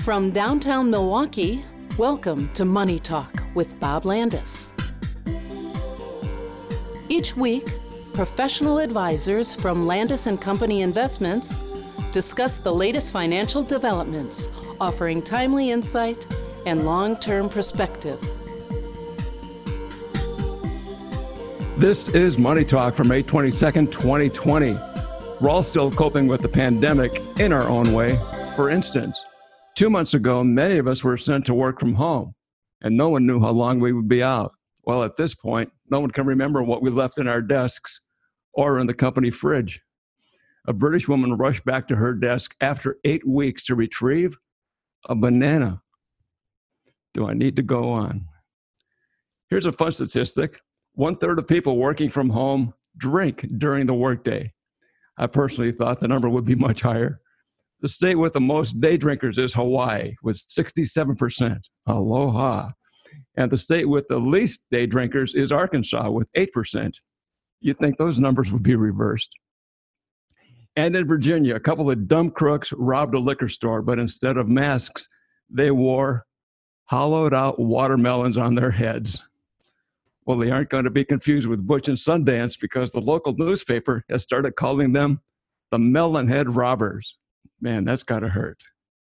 From downtown Milwaukee, welcome to Money Talk with Bob Landis. Each week, professional advisors from Landis & Company Investments discuss the latest financial developments, offering timely insight and long-term perspective. This is Money Talk for May 22nd, 2020. We're all still coping with the pandemic in our own way. For instance, 2 months ago, many of us were sent to work from home, and no one knew how long we would be out. Well, at this point, no one can remember what we left in our desks or in the company fridge. A British woman rushed back to her desk after 8 weeks to retrieve a banana. Do I need to go on? Here's a fun statistic. 1/3 of people working from home drink during the workday. I personally thought the number would be much higher. The state with the most day drinkers is Hawaii, with 67%. Aloha. And the state with the least day drinkers is Arkansas, with 8%. You'd think those numbers would be reversed. And in Virginia, a couple of dumb crooks robbed a liquor store, but instead of masks, they wore hollowed out watermelons on their heads. Well, they aren't going to be confused with Butch and Sundance because the local newspaper has started calling them the Melonhead Robbers. Man, that's got to hurt.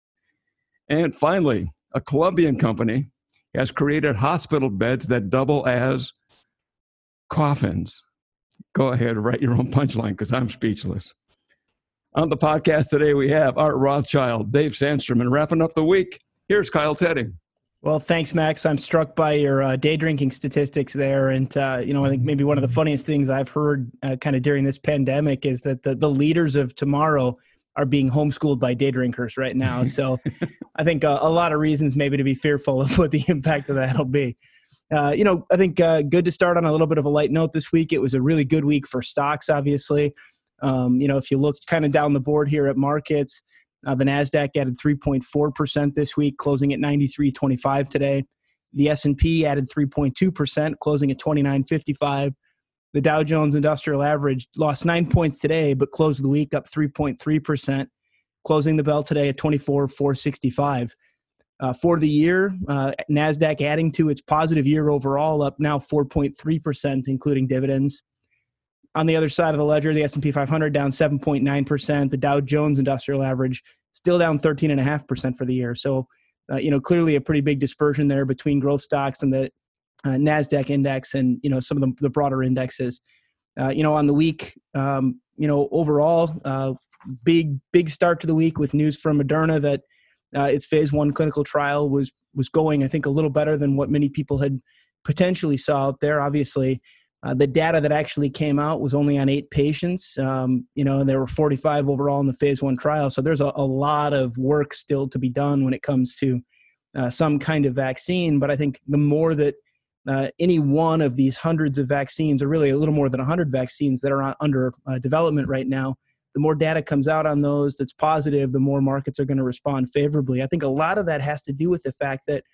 And finally, a Colombian company has created hospital beds that double as coffins. Go ahead, write your own punchline because I'm speechless. On the podcast today, we have Art Rothschild, Dave Sandstrom, and wrapping up the week, here's Kyle Tedding. Well, thanks, Max. I'm struck by your day drinking statistics there. And, I think maybe one of the funniest things I've heard kind of during this pandemic is that the leaders of tomorrow are being homeschooled by day drinkers right now. So I think a lot of reasons maybe to be fearful of what the impact of that will be. I think good to start on a little bit of a light note this week. It was a really good week for stocks, obviously. If you look kind of down the board here at markets, the NASDAQ added 3.4% this week, closing at 93.25 today. The S&P added 3.2%, closing at 29.55. The Dow Jones Industrial Average lost 9 points today, but closed the week up 3.3%, closing the bell today at 24,465. For the year, NASDAQ adding to its positive year overall, up now 4.3%, including dividends. On the other side of the ledger, the S&P 500 down 7.9%. The Dow Jones Industrial Average still down 13.5% for the year. So, clearly a pretty big dispersion there between growth stocks and the NASDAQ index and, some of the broader indexes. On the week, overall, big start to the week with news from Moderna that its phase 1 clinical trial was going, I think, a little better than what many people had potentially saw out there. Obviously, the data that actually came out was only on 8 patients, and there were 45 overall in the phase 1 trial. So there's a lot of work still to be done when it comes to some kind of vaccine. But I think the more that any one of these hundreds of vaccines, or really a little more than 100 vaccines that are under development right now, the more data comes out on those that's positive, the more markets are going to respond favorably. I think a lot of that has to do with the fact that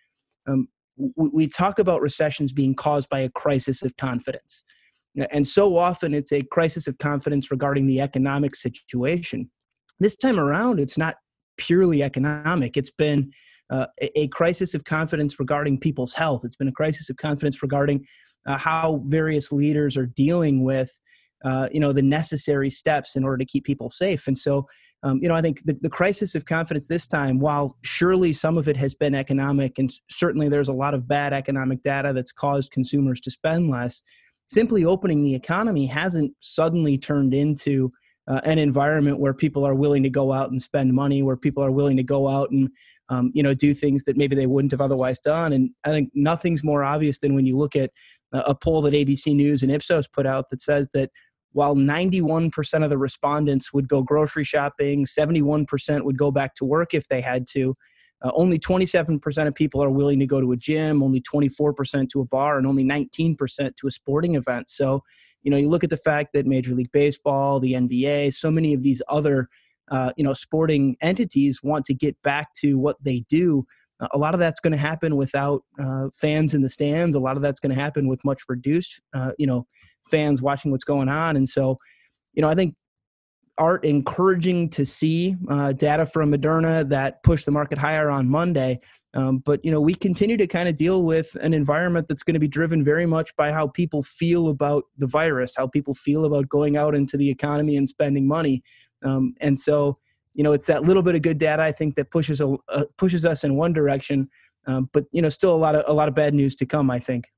we talk about recessions being caused by a crisis of confidence. And so often it's a crisis of confidence regarding the economic situation. This time around, it's not purely economic. It's been a crisis of confidence regarding people's health. It's been a crisis of confidence regarding how various leaders are dealing with, the necessary steps in order to keep people safe. And so, I think the crisis of confidence this time, while surely some of it has been economic, and certainly there's a lot of bad economic data that's caused consumers to spend less, simply opening the economy hasn't suddenly turned into an environment where people are willing to go out and spend money, where people are willing to go out and do things that maybe they wouldn't have otherwise done. And I think nothing's more obvious than when you look at a poll that ABC News and Ipsos put out that says that while 91% of the respondents would go grocery shopping, 71% would go back to work if they had to, only 27% of people are willing to go to a gym, only 24% to a bar, and only 19% to a sporting event. So, you look at the fact that Major League Baseball, the NBA, so many of these other sporting entities want to get back to what they do. A lot of that's going to happen without fans in the stands. A lot of that's going to happen with much reduced, fans watching what's going on. And so, I think Art, encouraging to see data from Moderna that pushed the market higher on Monday. But, we continue to kind of deal with an environment that's going to be driven very much by how people feel about the virus, how people feel about going out into the economy and spending money. And so, it's that little bit of good data, I think, that pushes us in one direction. But, still a lot of bad news to come, I think.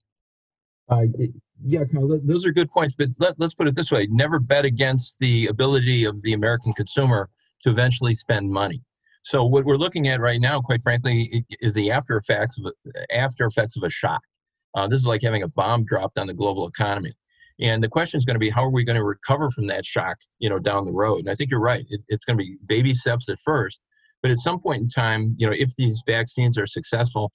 Yeah, Kyle, those are good points. But let's put it this way. Never bet against the ability of the American consumer to eventually spend money. So what we're looking at right now, quite frankly, is the after effects of a shock. This is like having a bomb dropped on the global economy. And the question is going to be, how are we going to recover from that shock, down the road? And I think you're right. It's going to be baby steps at first. But at some point in time, if these vaccines are successful,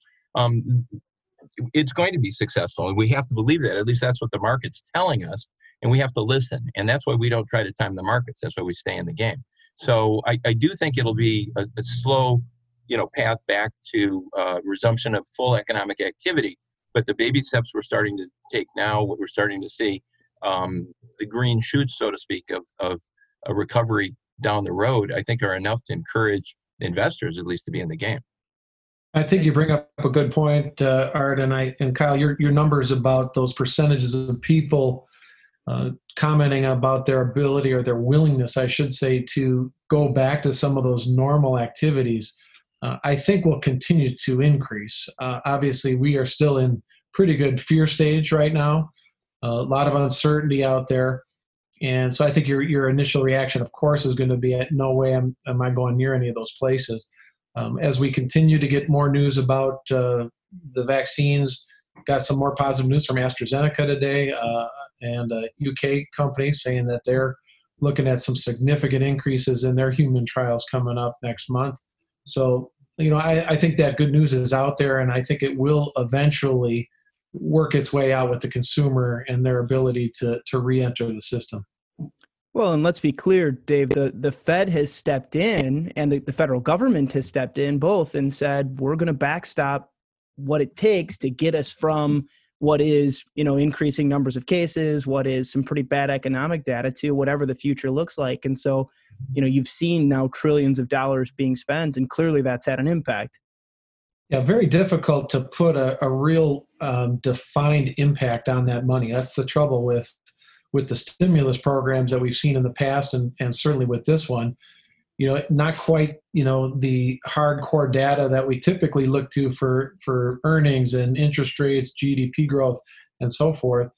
it's going to be successful. And we have to believe that. At least that's what the market's telling us. And we have to listen. And that's why we don't try to time the markets. That's why we stay in the game. So I do think it'll be a slow, path back to resumption of full economic activity. But the baby steps we're starting to take now, what we're starting to see, the green shoots, so to speak, of a recovery down the road, I think are enough to encourage investors, at least, to be in the game. I think you bring up a good point, Art, and Kyle, your numbers about those percentages of people commenting about their ability or their willingness, I should say, to go back to some of those normal activities, I think will continue to increase. Obviously, we are still in pretty good fear stage right now, a lot of uncertainty out there. And so I think your initial reaction, of course, is going to be, no way am I going near any of those places. As we continue to get more news about the vaccines, got some more positive news from AstraZeneca today, and a UK company saying that they're looking at some significant increases in their human trials coming up next month. So, I think that good news is out there, and I think it will eventually work its way out with the consumer and their ability to re-enter the system. Well, and let's be clear, Dave, the Fed has stepped in and the federal government has stepped in both and said, we're going to backstop what it takes to get us from what is, increasing numbers of cases, what is some pretty bad economic data, to whatever the future looks like. And so, you've seen now trillions of dollars being spent, and clearly that's had an impact. Yeah, very difficult to put a real defined impact on that money. That's the trouble with the stimulus programs that we've seen in the past, and certainly with this one. Not quite, the hardcore data that we typically look to for earnings and interest rates, GDP growth, and so forth.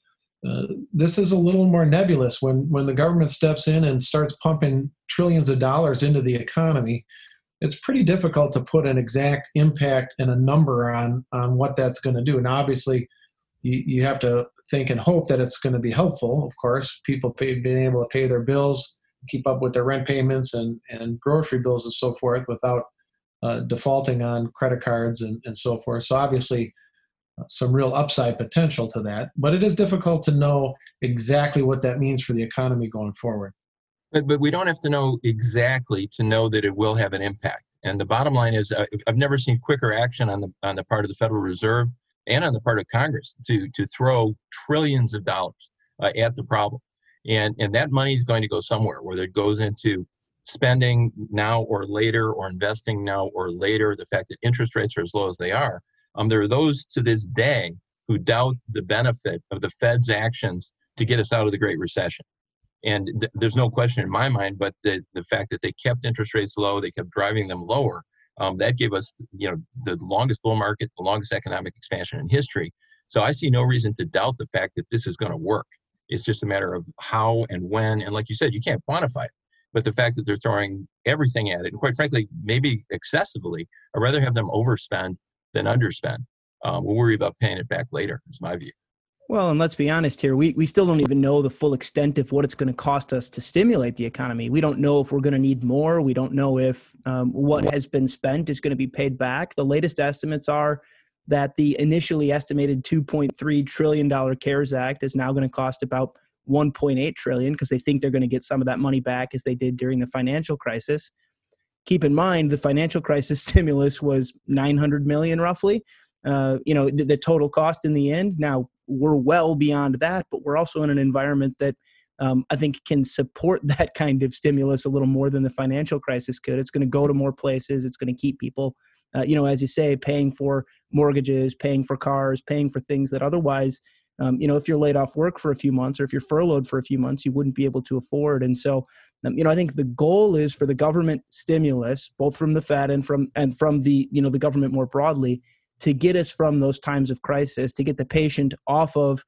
This is a little more nebulous. When the government steps in and starts pumping trillions of dollars into the economy, it's pretty difficult to put an exact impact and a number on what that's going to do. And obviously, you have to think and hope that it's going to be helpful. Of course, people being able to pay their bills, keep up with their rent payments and grocery bills and so forth without defaulting on credit cards and so forth. So obviously, some real upside potential to that. But it is difficult to know exactly what that means for the economy going forward. But we don't have to know exactly to know that it will have an impact. And the bottom line is, I've never seen quicker action on the part of the Federal Reserve and on the part of Congress to throw trillions of dollars at the problem. And that money is going to go somewhere, whether it goes into spending now or later, or investing now or later. The fact that interest rates are as low as they are, there are those to this day who doubt the benefit of the Fed's actions to get us out of the Great Recession. And there's no question in my mind, but the fact that they kept interest rates low, they kept driving them lower, that gave us, the longest bull market, the longest economic expansion in history. So I see no reason to doubt the fact that this is going to work. It's just a matter of how and when. And like you said, you can't quantify it. But the fact that they're throwing everything at it, and quite frankly, maybe excessively, I'd rather have them overspend than underspend. We'll worry about paying it back later, is my view. Well, and let's be honest here, we still don't even know the full extent of what it's going to cost us to stimulate the economy. We don't know if we're going to need more. We don't know if what has been spent is going to be paid back. The latest estimates are that the initially estimated $2.3 trillion CARES Act is now going to cost about $1.8 trillion, because they think they're going to get some of that money back as they did during the financial crisis. Keep in mind, the financial crisis stimulus was $900 million roughly. The total cost in the end. Now, we're well beyond that, but we're also in an environment that I think can support that kind of stimulus a little more than the financial crisis could. It's going to go to more places. It's going to keep people, as you say, paying for mortgages, paying for cars, paying for things that otherwise, if you're laid off work for a few months or if you're furloughed for a few months, you wouldn't be able to afford. And so, I think the goal is for the government stimulus, both from the Fed and from the, the government more broadly, to get us from those times of crisis, to get the patient off of,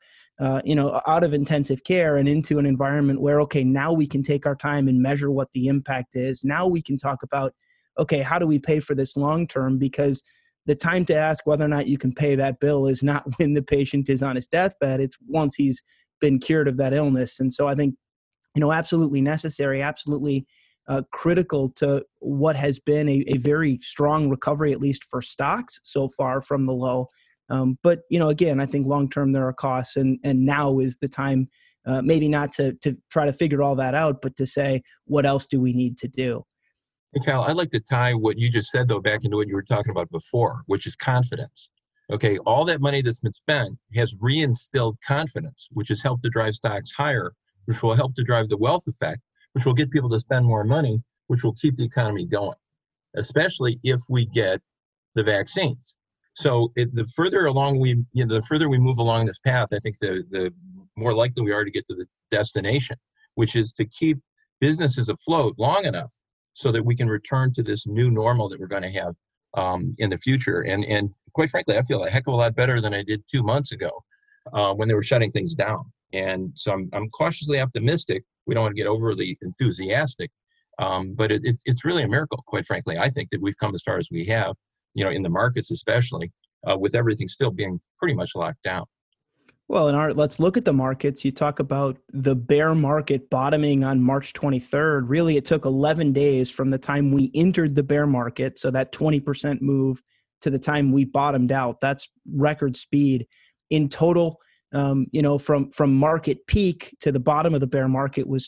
out of intensive care and into an environment where, okay, now we can take our time and measure what the impact is. Now we can talk about, okay, how do we pay for this long term? Because the time to ask whether or not you can pay that bill is not when the patient is on his deathbed. It's once he's been cured of that illness. And so I think, absolutely necessary, absolutely critical to what has been a very strong recovery, at least for stocks so far from the low. But, again, I think long-term there are costs, and now is the time, maybe not to try to figure all that out, but to say, what else do we need to do? Hey, Cal, I'd like to tie what you just said, though, back into what you were talking about before, which is confidence. Okay, all that money that's been spent has reinstilled confidence, which has helped to drive stocks higher, which will help to drive the wealth effect, which will get people to spend more money, which will keep the economy going, especially if we get the vaccines. So the further along the further we move along this path, I think the more likely we are to get to the destination, which is to keep businesses afloat long enough so that we can return to this new normal that we're going to have in the future. And quite frankly, I feel a heck of a lot better than I did 2 months ago when they were shutting things down. And so I'm cautiously optimistic. We don't want to get overly enthusiastic, but it's really a miracle, quite frankly. I think that we've come as far as we have, in the markets especially, with everything still being pretty much locked down. Well, and Art, let's look at the markets. You talk about the bear market bottoming on March 23rd. Really, it took 11 days from the time we entered the bear market, so that 20% move, to the time we bottomed out. That's record speed. In total, from market peak to the bottom of the bear market was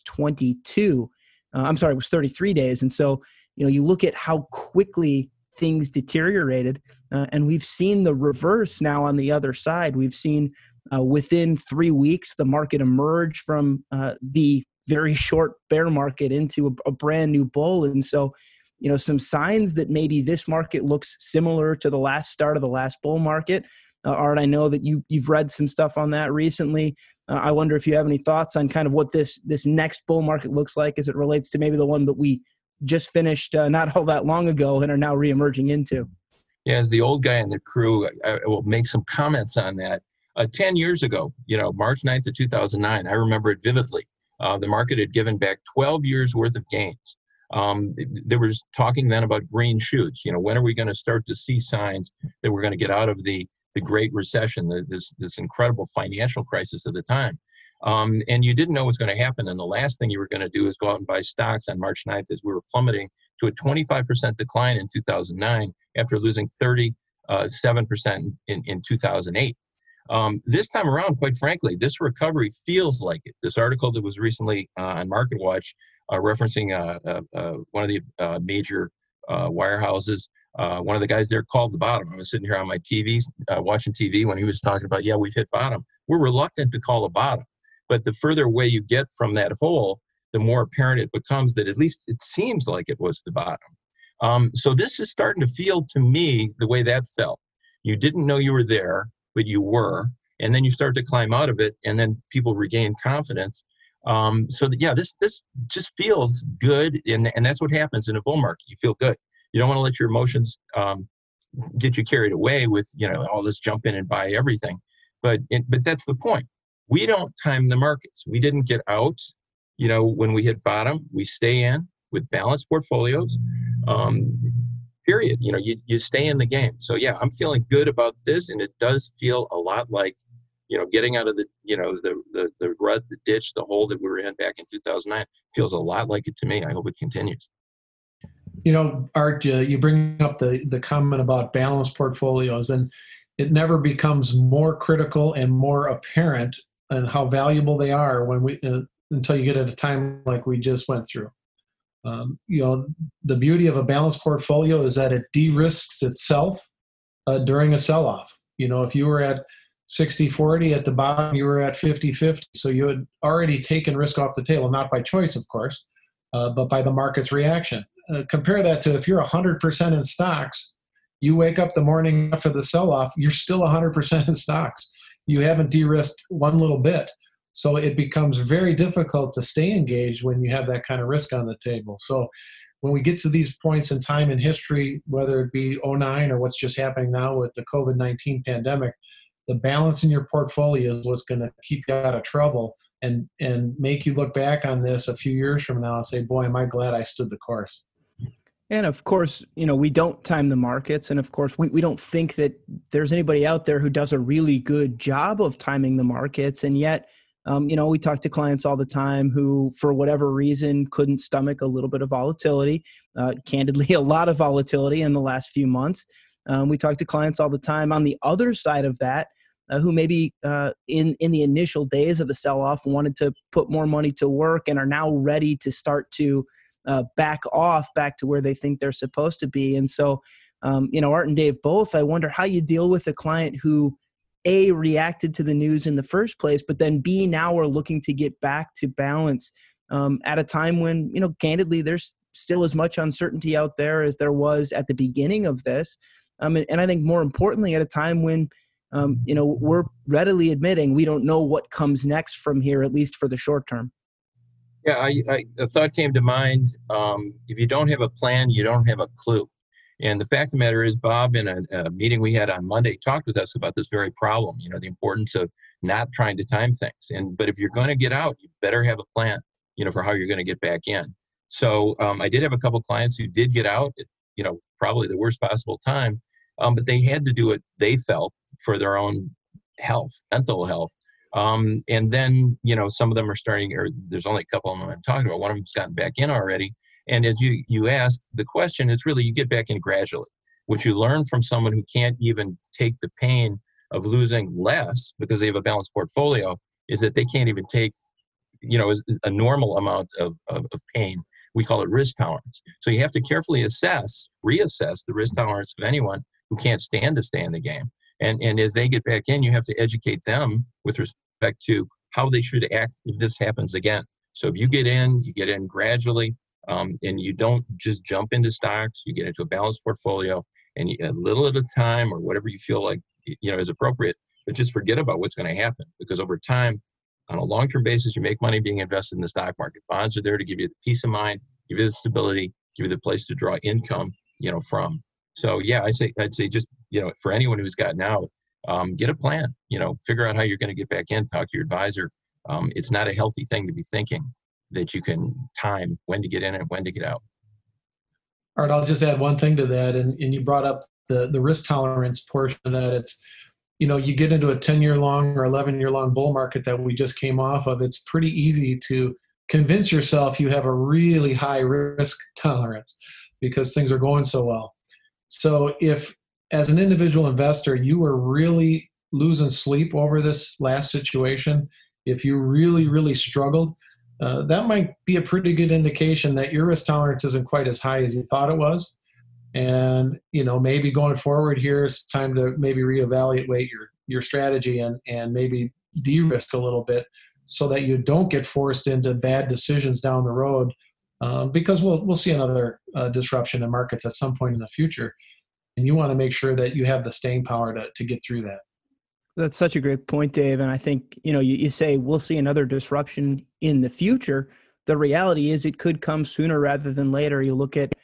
33 days. And so, you look at how quickly things deteriorated, and we've seen the reverse now on the other side. We've seen within 3 weeks, the market emerge from the very short bear market into a brand new bull. And so, some signs that maybe this market looks similar to the last start of the last bull market. Art, I know that you've read some stuff on that recently. I wonder if you have any thoughts on kind of what this next bull market looks like as it relates to maybe the one that we just finished not all that long ago and are now reemerging into. Yeah, as the old guy in the crew, I will make some comments on that. 10 years ago, March 9th of 2009, I remember it vividly. The market had given back 12 years worth of gains. There was talking then about green shoots. When are we going to start to see signs that we're going to get out of the Great Recession, this incredible financial crisis of the time? And you didn't know what was going to happen. And the last thing you were going to do is go out and buy stocks on March 9th as we were plummeting to a 25% decline in 2009 after losing 37% in 2008. This time around, quite frankly, this recovery feels like it. This article that was recently on MarketWatch referencing one of the major wirehouses, one of the guys there called the bottom. I was sitting here on my TV, watching TV when he was talking about, yeah, we've hit bottom. We're reluctant to call a bottom. But the further away you get from that hole, the more apparent it becomes that at least it seems like it was the bottom. So this is starting to feel to me the way that felt. You didn't know you were there, but you were. And then you start to climb out of it, and then people regain confidence. This just feels good. And that's what happens in a bull market. You feel good. You don't want to let your emotions get you carried away with, all this jump in and buy everything. But that's the point. We don't time the markets. We didn't get out, when we hit bottom. We stay in with balanced portfolios, period. You stay in the game. So, yeah, I'm feeling good about this, and it does feel a lot like, getting out of the rut, the ditch, the hole that we were in back in 2009 feels a lot like it to me. I hope it continues. Art, you bring up the comment about balanced portfolios, and it never becomes more critical and more apparent and how valuable they are until you get at a time like we just went through. The beauty of a balanced portfolio is that it de-risks itself during a sell-off. If you were at 60-40. At the bottom, you were at 50-50. So you had already taken risk off the table, not by choice, of course, but by the market's reaction. Compare that to if you're 100% in stocks, you wake up the morning after the sell-off, you're still 100% in stocks. You haven't de-risked one little bit. So it becomes very difficult to stay engaged when you have that kind of risk on the table. So when we get to these points in time in history, whether it be '09 or what's just happening now with the COVID-19 pandemic, the balance in your portfolio is what's going to keep you out of trouble and make you look back on this a few years from now and say, boy, am I glad I stood the course. And of course, we don't time the markets. And of course, we don't think that there's anybody out there who does a really good job of timing the markets. And yet, we talk to clients all the time who, for whatever reason, couldn't stomach a little bit of volatility, candidly, a lot of volatility in the last few months. We talk to clients all the time on the other side of that, who maybe in the initial days of the sell-off wanted to put more money to work and are now ready to start to back to where they think they're supposed to be. And so, Art and Dave both, I wonder how you deal with a client who, A, reacted to the news in the first place, but then B, now are looking to get back to balance at a time when, candidly, there's still as much uncertainty out there as there was at the beginning of this. And I think more importantly, at a time when, we're readily admitting we don't know what comes next from here, at least for the short term. Yeah, a thought came to mind. If you don't have a plan, you don't have a clue. And the fact of the matter is, Bob, in a meeting we had on Monday, talked with us about this very problem, the importance of not trying to time things. But if you're going to get out, you better have a plan, for how you're going to get back in. So I did have a couple clients who did get out at, probably the worst possible time, but they had to do it, they felt, for their own health, mental health. And then, some of them are starting, or there's only a couple of them I'm talking about. One of them's gotten back in already. And as you asked, the question is really, you get back in gradually. What you learn from someone who can't even take the pain of losing less because they have a balanced portfolio is that they can't even take, a normal amount of pain. We call it risk tolerance. So you have to carefully reassess the risk tolerance of anyone who can't stand to stay in the game. And as they get back in, you have to educate them with respect to how they should act if this happens again. So if you get in gradually, and you don't just jump into stocks, you get into a balanced portfolio, and a little at a time, or whatever you feel like is appropriate, but just forget about what's going to happen, because over time, on a long-term basis, you make money being invested in the stock market. Bonds are there to give you the peace of mind, give you the stability, give you the place to draw income, from. So yeah, I'd say just, for anyone who's gotten out, get a plan, figure out how you're going to get back in, talk to your advisor. It's not a healthy thing to be thinking that you can time when to get in and when to get out. Art, I'll just add one thing to that. And you brought up the risk tolerance portion of that. It's, you get into a 10-year long or 11-year long bull market that we just came off of. It's pretty easy to convince yourself you have a really high risk tolerance because things are going so well. So if, as an individual investor, you were really losing sleep over this last situation, if you really, really struggled, that might be a pretty good indication that your risk tolerance isn't quite as high as you thought it was. And, maybe going forward here, it's time to maybe reevaluate your strategy and maybe de-risk a little bit so that you don't get forced into bad decisions down the road, because we'll see another disruption in markets at some point in the future. And you want to make sure that you have the staying power to get through that. That's such a great point, Dave. And I think, you say we'll see another disruption in the future. The reality is it could come sooner rather than later. You look at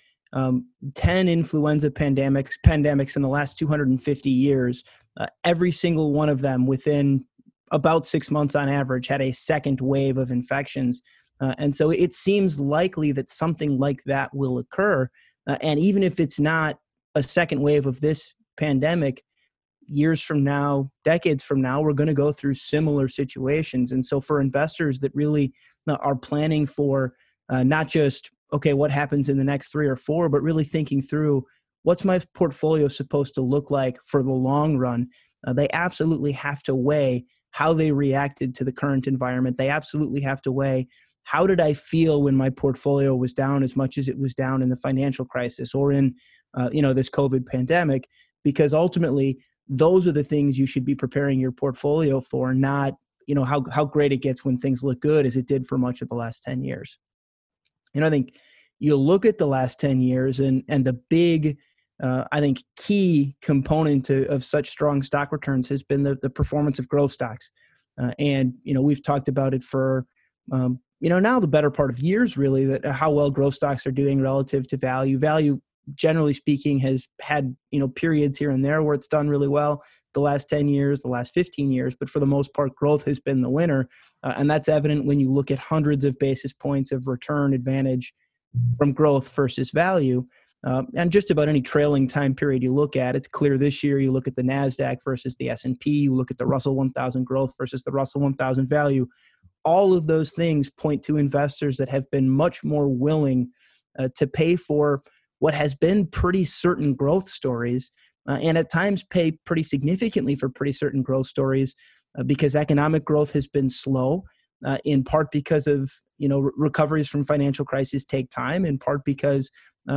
10 influenza pandemics in the last 250 years. Every single one of them within about 6 months on average had a second wave of infections. And so it seems likely that something like that will occur. And even if it's not a second wave of this pandemic, years from now, decades from now, we're going to go through similar situations. And so for investors that really are planning for not just, okay, what happens in the next 3 or 4, but really thinking through what's my portfolio supposed to look like for the long run, they absolutely have to weigh how they reacted to the current environment. They absolutely have to weigh, how did I feel when my portfolio was down as much as it was down in the financial crisis or in this COVID pandemic? Because ultimately, those are the things you should be preparing your portfolio for, not, how great it gets when things look good, as it did for much of the last 10 years. I think you look at the last 10 years and the big, I think, key component of such strong stock returns has been the performance of growth stocks. And we've talked about it for, now the better part of years, really, that how well growth stocks are doing relative to value. Value, generally speaking, has had, periods here and there where it's done really well the last 10 years, the last 15 years, but for the most part, growth has been the winner. And that's evident when you look at hundreds of basis points of return advantage from growth versus value. And just about any trailing time period you look at, it's clear this year. You look at the NASDAQ versus the S&P, you look at the Russell 1000 growth versus the Russell 1000 value. All of those things point to investors that have been much more willing to pay for what has been pretty certain growth stories, and at times pay pretty significantly for pretty certain growth stories because economic growth has been slow, in part because of, recoveries from financial crises take time, in part because,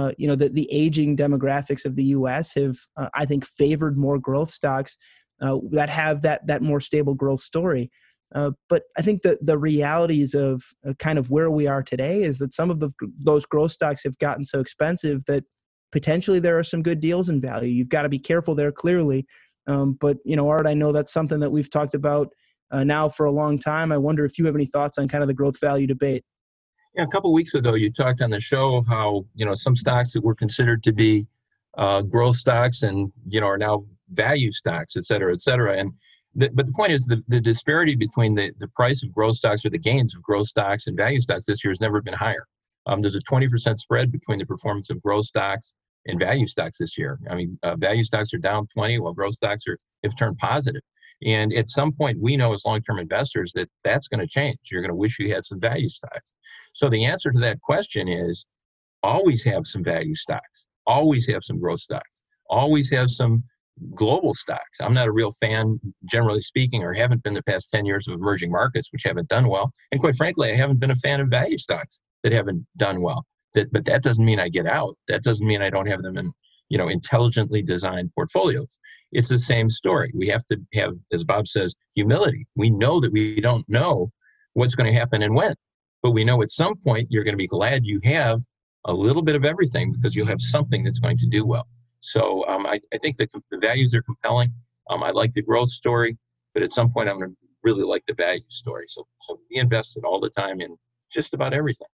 the aging demographics of the U.S. have, I think, favored more growth stocks that have that more stable growth story. But I think that the realities of kind of where we are today is that some of those growth stocks have gotten so expensive that potentially there are some good deals in value. You've got to be careful there, clearly. But, Art, I know that's something that we've talked about now for a long time. I wonder if you have any thoughts on kind of the growth value debate. Yeah, a couple of weeks ago, you talked on the show how, some stocks that were considered to be growth stocks and, are now value stocks, et cetera, et cetera. And but the point is the disparity between the price of growth stocks or the gains of growth stocks and value stocks this year has never been higher. There's a 20% spread between the performance of growth stocks and value stocks this year. I mean, value stocks are down 20 while growth stocks have turned positive. And at some point, we know as long-term investors that that's going to change. You're going to wish you had some value stocks. So the answer to that question is always have some value stocks, always have some growth stocks, always have some global stocks. I'm not a real fan, generally speaking, or haven't been the past 10 years of emerging markets, which haven't done well. And quite frankly, I haven't been a fan of value stocks that haven't done well. But that doesn't mean I get out. That doesn't mean I don't have them in, intelligently designed portfolios. It's the same story. We have to have, as Bob says, humility. We know that we don't know what's going to happen and when, but we know at some point you're going to be glad you have a little bit of everything because you'll have something that's going to do well. So I think that the values are compelling. I like the growth story, but at some point I'm going to really like the value story. So be invested all the time in just about everything.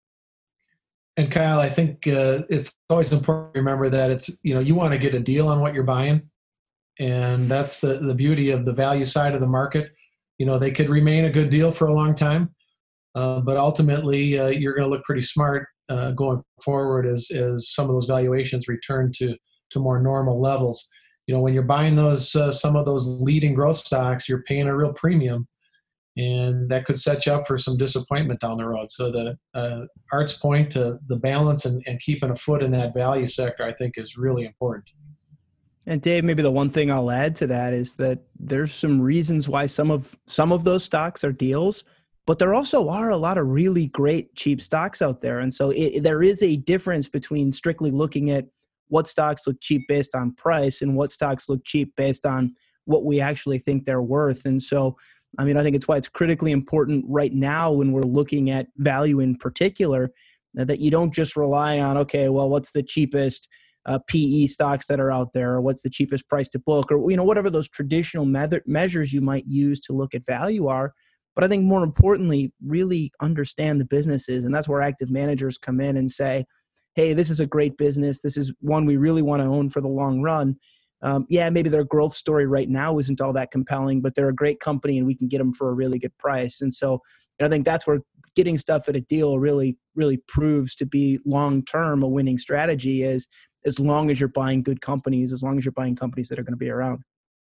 And Kyle, I think it's always important to remember that it's, you want to get a deal on what you're buying. And that's the beauty of the value side of the market. They could remain a good deal for a long time, but ultimately you're going to look pretty smart going forward as some of those valuations return to more normal levels. When you're buying those some of those leading growth stocks, you're paying a real premium, and that could set you up for some disappointment down the road. So the Art's point to the balance and keeping a foot in that value sector, I think, is really important. And Dave, maybe the one thing I'll add to that is that there's some reasons why some of those stocks are deals, but there also are a lot of really great cheap stocks out there. And so there is a difference between strictly looking at what stocks look cheap based on price and what stocks look cheap based on what we actually think they're worth. And so, I think it's why it's critically important right now when we're looking at value in particular, that you don't just rely on, okay, well, what's the cheapest PE stocks that are out there, or what's the cheapest price to book, or whatever those traditional measures you might use to look at value are. But I think more importantly, really understand the businesses. And that's where active managers come in and say, hey, this is a great business. This is one we really want to own for the long run. Maybe their growth story right now isn't all that compelling, but they're a great company and we can get them for a really good price. And so I think that's where getting stuff at a deal really, really proves to be long-term a winning strategy, is as long as you're buying good companies, as long as you're buying companies that are going to be around.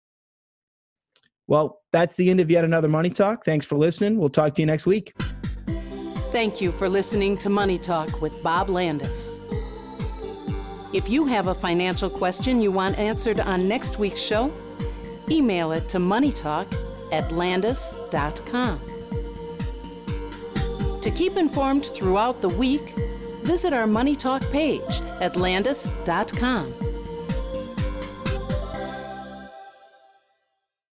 Well, that's the end of yet another Money Talk. Thanks for listening. We'll talk to you next week. Thank you for listening to Money Talk with Bob Landis. If you have a financial question you want answered on next week's show, email it to moneytalk@landis.com. To keep informed throughout the week, visit our Money Talk page at landis.com.